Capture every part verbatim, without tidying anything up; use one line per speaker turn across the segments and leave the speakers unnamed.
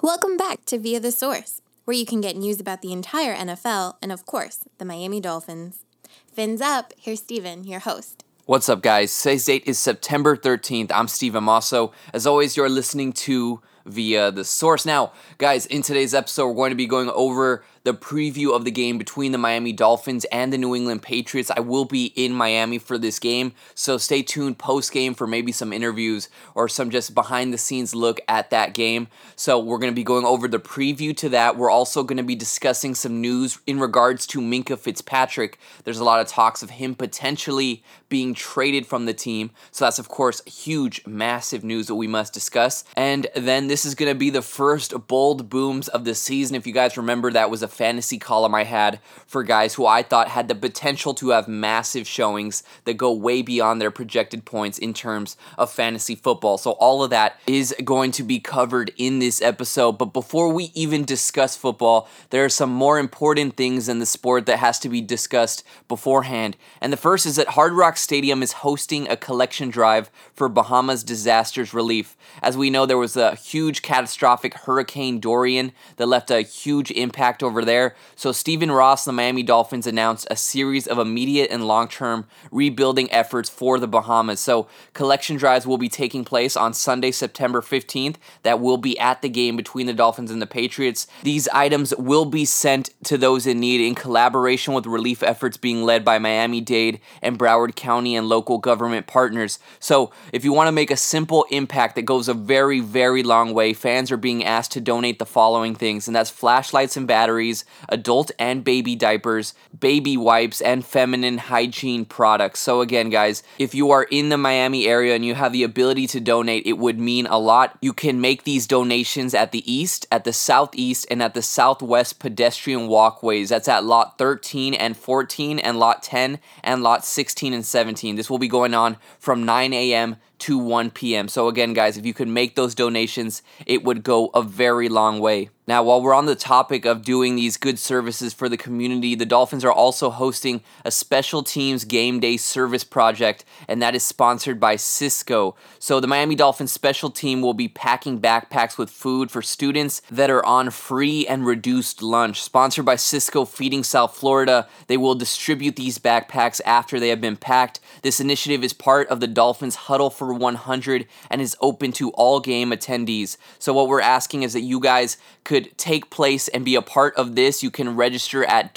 Welcome back to Via the Source, where you can get news about the entire N F L and, of course, the Miami Dolphins. Fins up, here's Steven, your host.
What's up, guys? Today's date is September thirteenth. I'm Steve Amaso. As always, you're listening to Via the Source. Now, guys, in today's episode, we're going to be going over the preview of the game between the Miami Dolphins and the New England Patriots. I will be in Miami for this game, so stay tuned post-game for maybe some interviews or some just behind-the-scenes look at that game. So we're going to be going over the preview to that. We're also going to be discussing some news in regards to Minkah Fitzpatrick. There's a lot of talks of him potentially being traded from the team, so that's, of course, huge, massive news that we must discuss. And then this is going to be the first bold booms of the season. If you guys remember, that was a fantasy column I had for guys who I thought had the potential to have massive showings that go way beyond their projected points in terms of fantasy football. So all of that is going to be covered in this episode. But before we even discuss football, there are some more important things in the sport that has to be discussed beforehand. And the first is that Hard Rock Stadium is hosting a collection drive for Bahamas disasters relief. As we know, there was a huge catastrophic Hurricane Dorian that left a huge impact over there. So Stephen Ross and the Miami Dolphins announced a series of immediate and long-term rebuilding efforts for the Bahamas. So collection drives will be taking place on Sunday, September fifteenth. That will be at the game between the Dolphins and the Patriots. These items will be sent to those in need in collaboration with relief efforts being led by Miami-Dade and Broward County and local government partners. So if you want to make a simple impact that goes a very, very long way, fans are being asked to donate the following things, and that's flashlights and batteries, adult and baby diapers, baby wipes, and feminine hygiene products. So again, guys, if you are in the Miami area and you have the ability to donate, it would mean a lot. You can make these donations at the east, at the southeast, and at the southwest pedestrian walkways. That's at lot thirteen and fourteen and lot ten and lot sixteen and seventeen. This will be going on from nine a.m. to one p.m. So again, guys, if you could make those donations, it would go a very long way. Now, while we're on the topic of doing these good services for the community, the Dolphins are also hosting a special teams game day service project, and that is sponsored by Cisco. So the Miami Dolphins special team will be packing backpacks with food for students that are on free and reduced lunch. Sponsored by Cisco Feeding South Florida, they will distribute these backpacks after they have been packed. This initiative is part of the Dolphins Huddle for one hundred and is open to all game attendees. So what we're asking is that you guys could take place and be a part of this. You can register at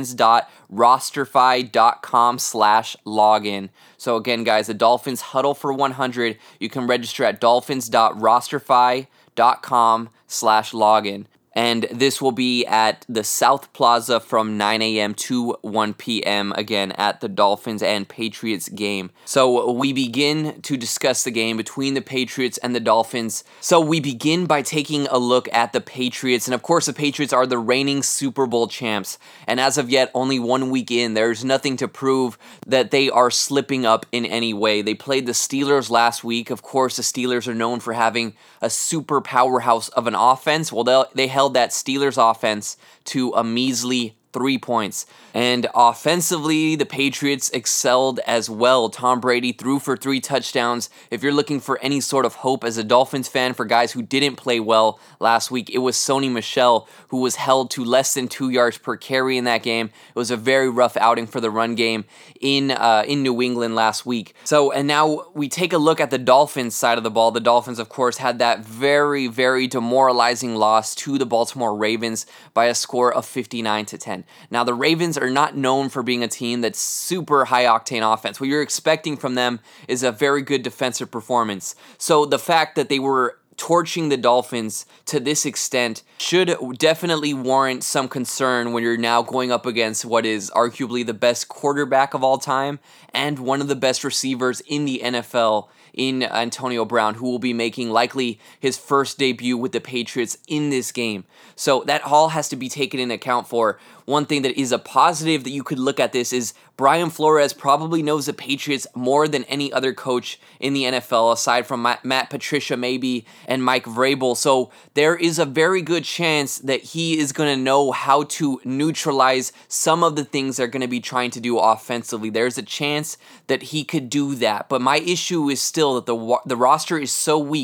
dolphins.rosterfy.com slash login. So again, guys, the Dolphins Huddle for one hundred, you can register at dolphins.rosterfy.com slash login. And this will be at the South Plaza from nine a.m. to one p.m. again at the Dolphins and Patriots game. So we begin to discuss the game between the Patriots and the Dolphins. So we begin by taking a look at the Patriots. And of course, the Patriots are the reigning Super Bowl champs. And as of yet, only one week in, there's nothing to prove that they are slipping up in any way. They played the Steelers last week. Of course, the Steelers are known for having a super powerhouse of an offense. Well, they held that Steelers offense to a measly three points. And offensively, the Patriots excelled as well. Tom Brady threw for three touchdowns. If you're looking for any sort of hope as a Dolphins fan for guys who didn't play well last week, it was Sony Michel, who was held to less than two yards per carry in that game. It was a very rough outing for the run game in uh, in New England last week. So, and now we take a look at the Dolphins side of the ball. The Dolphins, of course, had that very, very demoralizing loss to the Baltimore Ravens by a score of fifty-nine to ten. Now, the Ravens are not known for being a team that's super high-octane offense. What you're expecting from them is a very good defensive performance. So the fact that they were torching the Dolphins to this extent should definitely warrant some concern when you're now going up against what is arguably the best quarterback of all time and one of the best receivers in the N F L in Antonio Brown, who will be making likely his first debut with the Patriots in this game. So that all has to be taken into account for. One thing that is a positive that you could look at this is Brian Flores probably knows the Patriots more than any other coach in the N F L, aside from Matt Patricia maybe and Mike Vrabel. So there is a very good chance that he is going to know how to neutralize some of the things they're going to be trying to do offensively. There's a chance that he could do that. But my issue is still that the the roster is so weak,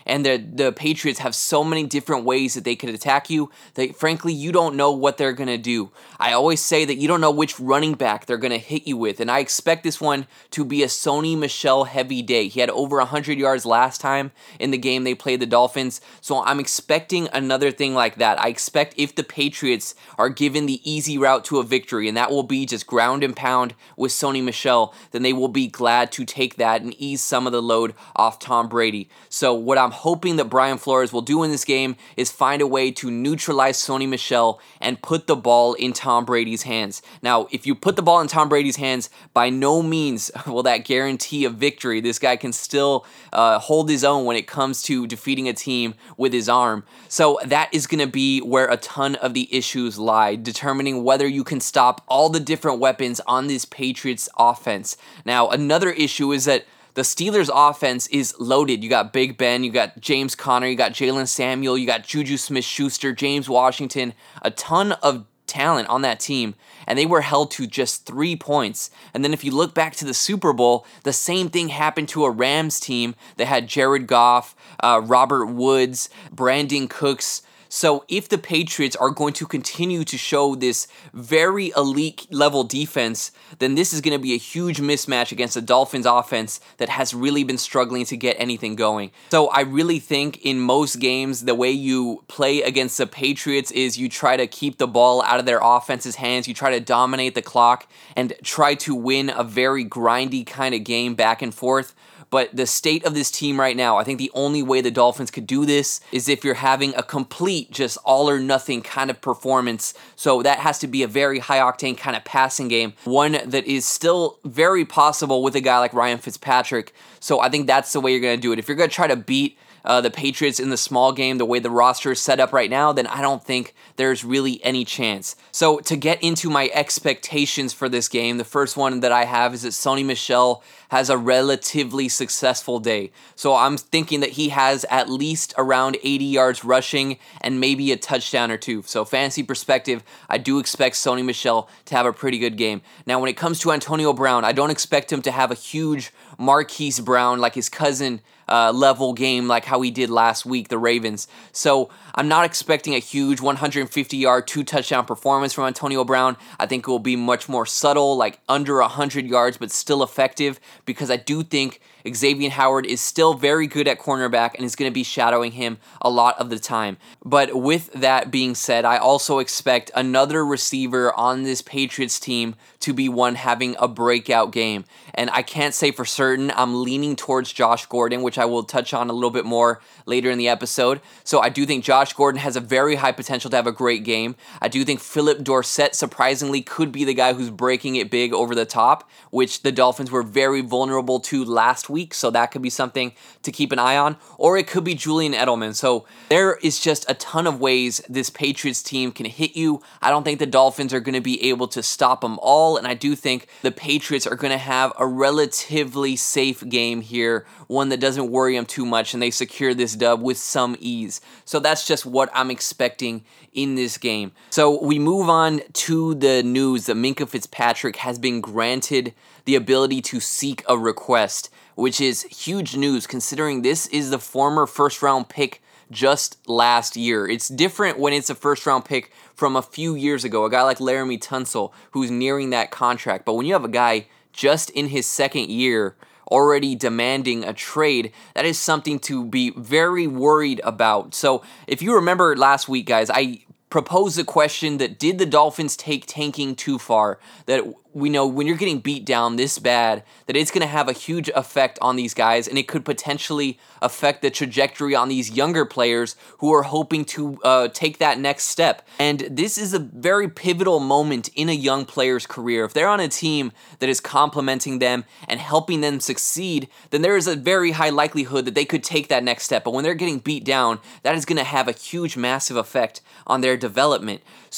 and the the Patriots have so many different ways that they could attack you that frankly you don't know what they're going to do. I always say that you don't know which running back they're going to hit you with, and I expect this one to be a Sony Michel heavy day. He had over one hundred yards last time in the game they played the Dolphins, so I'm expecting another thing like that. I expect if the Patriots are given the easy route to a victory, and that will be just ground and pound with Sony Michel, then they will be glad to take that and ease some of the load off Tom Brady. So what I'm hoping that Brian Flores will do in this game is find a way to neutralize Sony Michel and put the ball in Tom Brady's hands. Now, if you put the ball in Tom Brady's hands, by no means will that guarantee a victory. This guy can still uh, hold his own when it comes to defeating a team with his arm. So that is going to be where a ton of the issues lie, determining whether you can stop all the different weapons on this Patriots offense. Now, another issue is that the Steelers' offense is loaded. You got Big Ben, you got James Conner, you got Jalen Samuel, you got Juju Smith-Schuster, James Washington, a ton of talent on that team, and they were held to just three points. And then if you look back to the Super Bowl, the same thing happened to a Rams team that had Jared Goff, uh, Robert Woods, Brandon Cooks. So if the Patriots are going to continue to show this very elite level defense, then this is going to be a huge mismatch against the Dolphins offense that has really been struggling to get anything going. So I really think in most games, the way you play against the Patriots is you try to keep the ball out of their offense's hands, you try to dominate the clock, and try to win a very grindy kind of game back and forth. But the state of this team right now, I think the only way the Dolphins could do this is if you're having a complete, just all or nothing kind of performance. So that has to be a very high octane kind of passing game, one that is still very possible with a guy like Ryan Fitzpatrick. So I think that's the way you're going to do it. If you're going to try to beat Uh, the Patriots in the small game, the way the roster is set up right now, then I don't think there's really any chance. So to get into my expectations for this game, the first one that I have is that Sony Michel has a relatively successful day. So I'm thinking that he has at least around eighty yards rushing and maybe a touchdown or two. So fantasy perspective, I do expect Sony Michel to have a pretty good game. Now when it comes to Antonio Brown, I don't expect him to have a huge Marquise Brown like his cousin Uh, level game like how he did last week, the Ravens. So I'm not expecting a huge one hundred fifty yard, two touchdown performance from Antonio Brown. I think it will be much more subtle, like under one hundred yards, but still effective, because I do think Xavier Howard is still very good at cornerback and is going to be shadowing him a lot of the time. But with that being said, I also expect another receiver on this Patriots team to be one having a breakout game. And I can't say for certain. I'm leaning towards Josh Gordon, which I will touch on a little bit more later in the episode. So I do think Josh Gordon has a very high potential to have a great game. I do think Philip Dorsett, surprisingly, could be the guy who's breaking it big over the top, which the Dolphins were very vulnerable to last week. So that could be something to keep an eye on. Or it could be Julian Edelman. So there is just a ton of ways this Patriots team can hit you. I don't think the Dolphins are going to be able to stop them all. And I do think the Patriots are going to have a relatively safe game here, one that doesn't worry them too much, and they secure this dub with some ease. So that's just what I'm expecting in this game. So we move on to the news that Minkah Fitzpatrick has been granted the ability to seek a request, which is huge news considering this is the former first round pick just last year. It's different when it's a first round pick from a few years ago, a guy like Laramie Tunsil who's nearing that contract. But when you have a guy just in his second year already demanding a trade, that is something to be very worried about. So if you remember last week, guys, I proposed the question that did the Dolphins take tanking too far? That we know when you're getting beat down this bad, that it's going to have a huge effect on these guys, and it could potentially affect the trajectory on these younger players who are hoping to uh, take that next step. And this is a very pivotal moment in a young player's career. If they're on a team that is complimenting them and helping them succeed, then there is a very high likelihood that they could take that next step. But when they're getting beat down, that is going to have a huge, massive effect on their development. So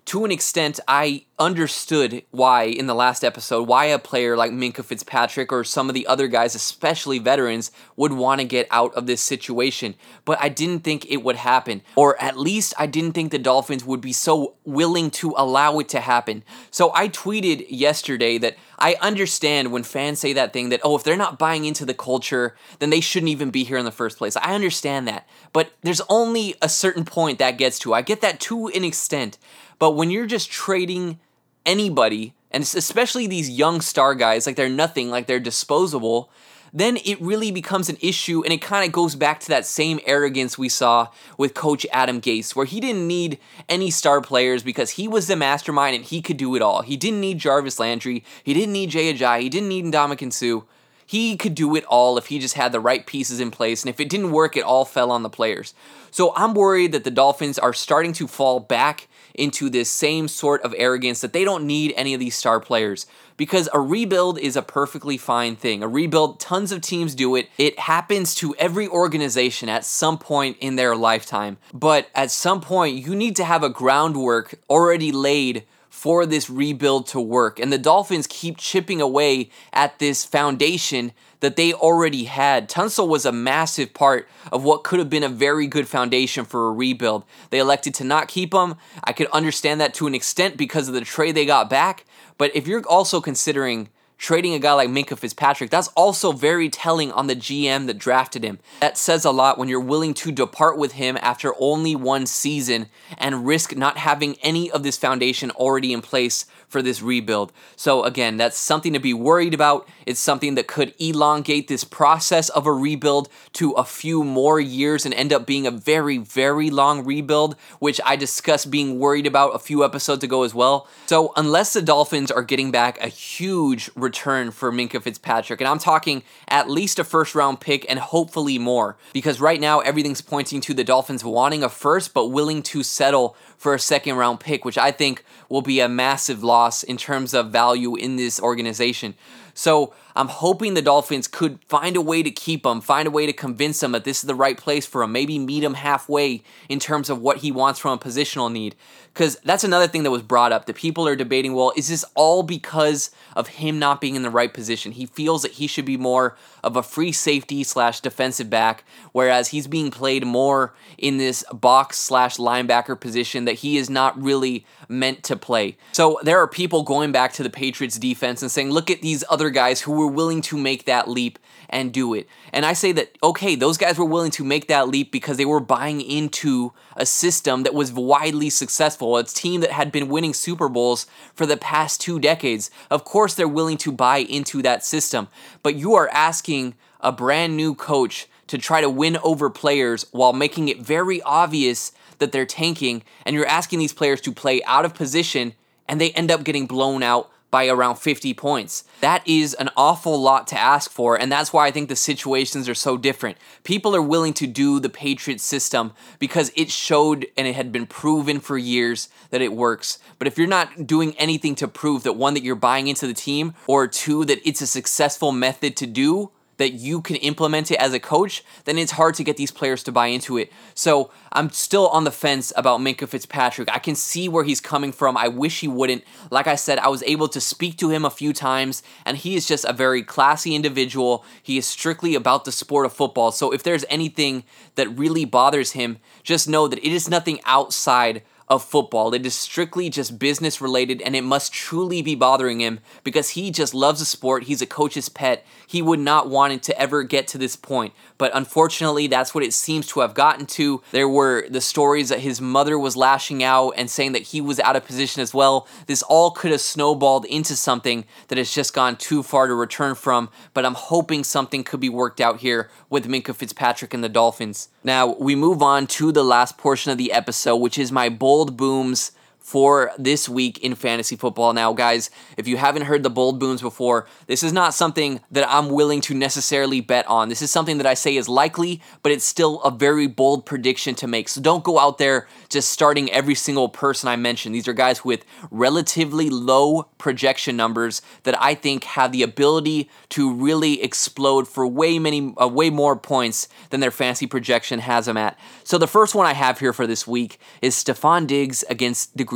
to an extent, I understood why in the last episode, why a player like Minkah Fitzpatrick or some of the other guys, especially veterans, would want to get out of this situation. But I didn't think it would happen. Or at least I didn't think the Dolphins would be so willing to allow it to happen. So I tweeted yesterday that I understand when fans say that thing that, oh, if they're not buying into the culture, then they shouldn't even be here in the first place. I understand that. But there's only a certain point that gets to. I get that to an extent. But when you're just trading anybody, and especially these young star guys, like they're nothing, like they're disposable, then it really becomes an issue, and it kind of goes back to that same arrogance we saw with Coach Adam Gase, where he didn't need any star players because he was the mastermind and he could do it all. He didn't need Jarvis Landry, he didn't need Jay Ajayi, he didn't need Ndamukong Suh. He could do it all if he just had the right pieces in place, and if it didn't work, it all fell on the players. So I'm worried that the Dolphins are starting to fall back into this same sort of arrogance that they don't need any of these star players, because a rebuild is a perfectly fine thing. A rebuild, tons of teams do it. It happens to every organization at some point in their lifetime. But at some point, you need to have a groundwork already laid for this rebuild to work. And the Dolphins keep chipping away at this foundation that they already had. Tunsil was a massive part of what could have been a very good foundation for a rebuild. They elected to not keep him. I could understand that to an extent because of the trade they got back. But if you're also considering trading a guy like Minkah Fitzpatrick, that's also very telling on the G M that drafted him. That says a lot when you're willing to depart with him after only one season and risk not having any of this foundation already in place for this rebuild. So again, that's something to be worried about. It's something that could elongate this process of a rebuild to a few more years and end up being a very, very long rebuild, which I discussed being worried about a few episodes ago as well. So unless the Dolphins are getting back a huge return for Minkah Fitzpatrick, and I'm talking at least a first round pick and hopefully more, because right now everything's pointing to the Dolphins wanting a first but willing to settle for a second round pick, which I think will be a massive loss in terms of value in this organization. So I'm hoping the Dolphins could find a way to keep him, find a way to convince him that this is the right place for him, maybe meet him halfway in terms of what he wants from a positional need. Because that's another thing that was brought up, that people are debating, well, is this all because of him not being in the right position? He feels that he should be more of a free safety slash defensive back, whereas he's being played more in this box slash linebacker position that he is not really meant to play. So there are people going back to the Patriots defense and saying, look at these other guys who were willing to make that leap and do it. And I say that, okay, those guys were willing to make that leap because they were buying into a system that was widely successful, a team that had been winning Super Bowls for the past two decades. Of course, they're willing to buy into that system. But you are asking a brand new coach to try to win over players while making it very obvious that they're tanking, and you're asking these players to play out of position, and they end up getting blown out by around fifty points. That is an awful lot to ask for, and that's why I think the situations are so different. People are willing to do the Patriots system because it showed and it had been proven for years that it works. But if you're not doing anything to prove that, one, that you're buying into the team, or two, that it's a successful method to do, that you can implement it as a coach, then it's hard to get these players to buy into it. So I'm still on the fence about Minkah Fitzpatrick. I can see where he's coming from. I wish he wouldn't. Like I said, I was able to speak to him a few times, and he is just a very classy individual. He is strictly about the sport of football. So if there's anything that really bothers him, just know that it is nothing outside of football. It is strictly just business related, and it must truly be bothering him because he just loves the sport. He's a coach's pet. He would not want it to ever get to this point, but unfortunately that's what it seems to have gotten to. There were the stories that his mother was lashing out and saying that he was out of position as well. This all could have snowballed into something that has just gone too far to return from, but I'm hoping something could be worked out here with Minkah Fitzpatrick and the Dolphins. Now, we move on to the last portion of the episode, which is my bold booms for this week in fantasy football. Now, guys, if you haven't heard the bold booms before, this is not something that I'm willing to necessarily bet on. This is something that I say is likely, but it's still a very bold prediction to make. So don't go out there just starting every single person I mentioned. These are guys with relatively low projection numbers that I think have the ability to really explode for way many, uh, way more points than their fantasy projection has them at. So the first one I have here for this week is Stephon Diggs against the Green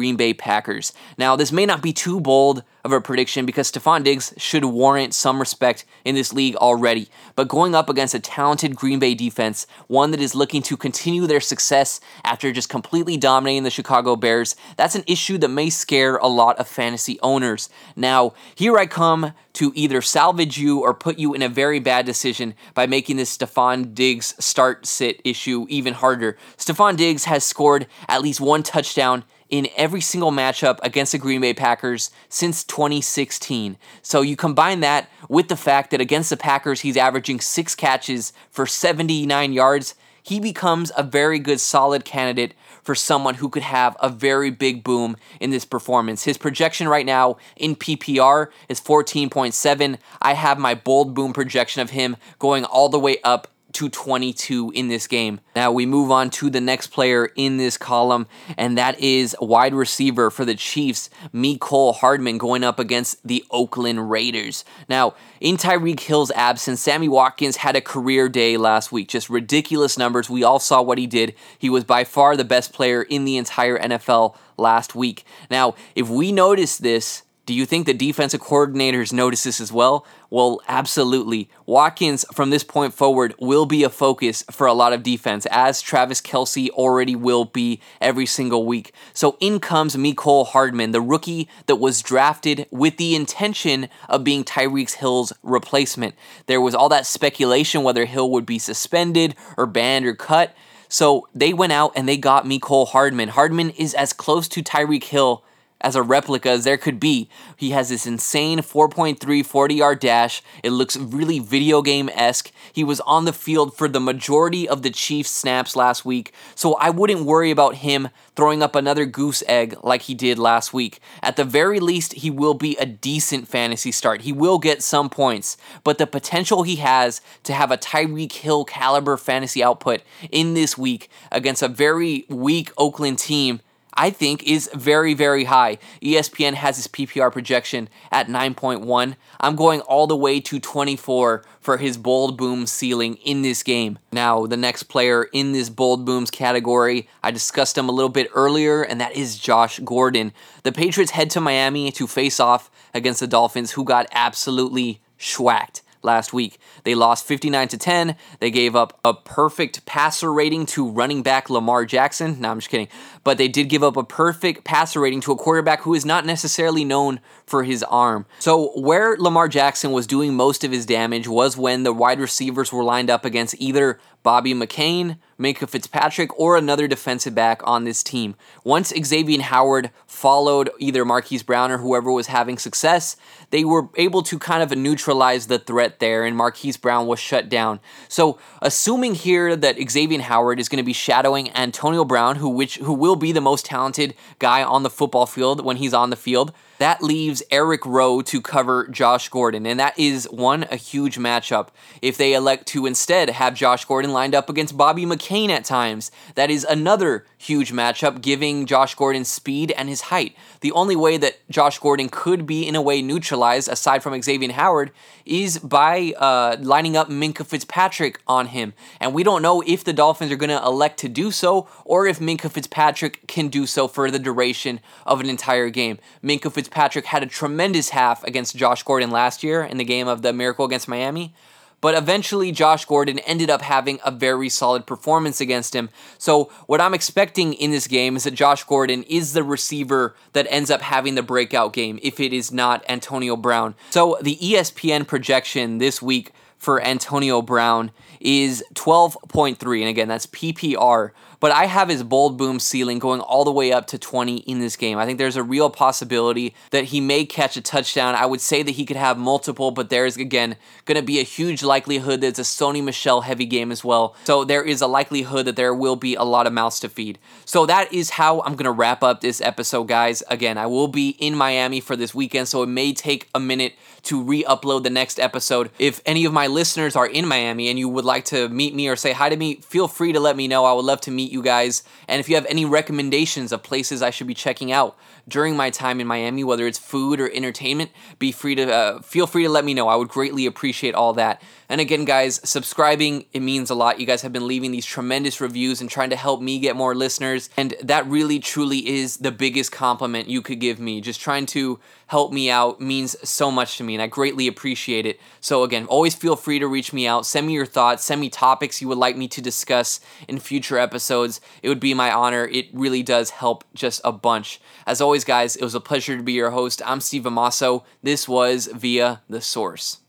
Green Bay Packers. Now, this may not be too bold of a prediction because Stefon Diggs should warrant some respect in this league already, but going up against a talented Green Bay defense, one that is looking to continue their success after just completely dominating the Chicago Bears, that's an issue that may scare a lot of fantasy owners. Now, here I come to either salvage you or put you in a very bad decision by making this Stefon Diggs start-sit issue even harder. Stefon Diggs has scored at least one touchdown in every single matchup against the Green Bay Packers since twenty sixteen. So you combine that with the fact that against the Packers, he's averaging six catches for seventy-nine yards. He becomes a very good solid candidate for someone who could have a very big boom in this performance. His projection right now in P P R is fourteen point seven. I have my bold boom projection of him going all the way up to twenty-two in this game. Now we move on to the next player in this column, and that is wide receiver for the Chiefs, Mecole Hardman, going up against the Oakland Raiders. Now, in Tyreek Hill's absence, Sammy Watkins had a career day last week. Just ridiculous numbers. We all saw what he did. He was by far the best player in the entire N F L last week. Now, if we notice this, do you think the defensive coordinators notice this as well? Well, absolutely. Watkins, from this point forward, will be a focus for a lot of defense, as Travis Kelce already will be every single week. So in comes Mecole Hardman, the rookie that was drafted with the intention of being Tyreek Hill's replacement. There was all that speculation whether Hill would be suspended or banned or cut. So they went out and they got Mecole Hardman. Hardman is as close to Tyreek Hill as a replica as there could be. He has this insane four point three forty-yard dash. It looks really video game-esque. He was on the field for the majority of the Chiefs snaps last week, so I wouldn't worry about him throwing up another goose egg like he did last week. At the very least, he will be a decent fantasy start. He will get some points, but the potential he has to have a Tyreek Hill caliber fantasy output in this week against a very weak Oakland team, I think, is very, very high. E S P N has his P P R projection at nine point one. I'm going all the way to twenty-four for his bold boom ceiling in this game. Now, the next player in this bold booms category, I discussed him a little bit earlier, and that is Josh Gordon. The Patriots head to Miami to face off against the Dolphins, who got absolutely schwacked last week. They lost fifty-nine to ten. They gave up a perfect passer rating to running back Lamar Jackson. No, I'm just kidding. But they did give up a perfect passer rating to a quarterback who is not necessarily known for his arm. So where Lamar Jackson was doing most of his damage was when the wide receivers were lined up against either Bobby McCain, Minkah Fitzpatrick, or another defensive back on this team. Once Xavier Howard followed either Marquise Brown or whoever was having success, they were able to kind of neutralize the threat there, and Marquise Brown was shut down. So assuming here that Xavier Howard is going to be shadowing Antonio Brown, who which who will be the most talented guy on the football field when he's on the field, that leaves Eric Rowe to cover Josh Gordon, and that is, one, a huge matchup. If they elect to instead have Josh Gordon lined up against Bobby McCain at times, that is another huge matchup, giving Josh Gordon speed and his height. The only way that Josh Gordon could be, in a way, neutralized, aside from Xavier Howard, is by uh, lining up Minkah Fitzpatrick on him. And we don't know if the Dolphins are going to elect to do so, or if Minkah Fitzpatrick can do so for the duration of an entire game. Minkah Fitzpatrick had a tremendous half against Josh Gordon last year in the game of the Miracle against Miami, but eventually Josh Gordon ended up having a very solid performance against him. So what I'm expecting in this game is that Josh Gordon is the receiver that ends up having the breakout game if it is not Antonio Brown. So the E S P N projection this week for Antonio Brown is twelve point three, and again, that's P P R. But I have his bold boom ceiling going all the way up to twenty in this game. I think there's a real possibility that he may catch a touchdown. I would say that he could have multiple, but there's, again, going to be a huge likelihood that it's a Sony Michel heavy game as well. So there is a likelihood that there will be a lot of mouths to feed. So that is how I'm going to wrap up this episode, guys. Again, I will be in Miami for this weekend, so it may take a minute to re-upload the next episode. If any of my listeners are in Miami and you would like to meet me or say hi to me, feel free to let me know. I would love to meet you guys. And if you have any recommendations of places I should be checking out during my time in Miami, whether it's food or entertainment, be free to uh, feel free to let me know. I would greatly appreciate all that. And again, guys, subscribing, it means a lot. You guys have been leaving these tremendous reviews and trying to help me get more listeners. And that really, truly is the biggest compliment you could give me. Just trying to help me out means so much to me, and I greatly appreciate it. So again, always feel free to reach me out. Send me your thoughts. Send me topics you would like me to discuss in future episodes. It would be my honor. It really does help just a bunch. As always, guys, it was a pleasure to be your host. I'm Steve Amaso. This was Via the Source.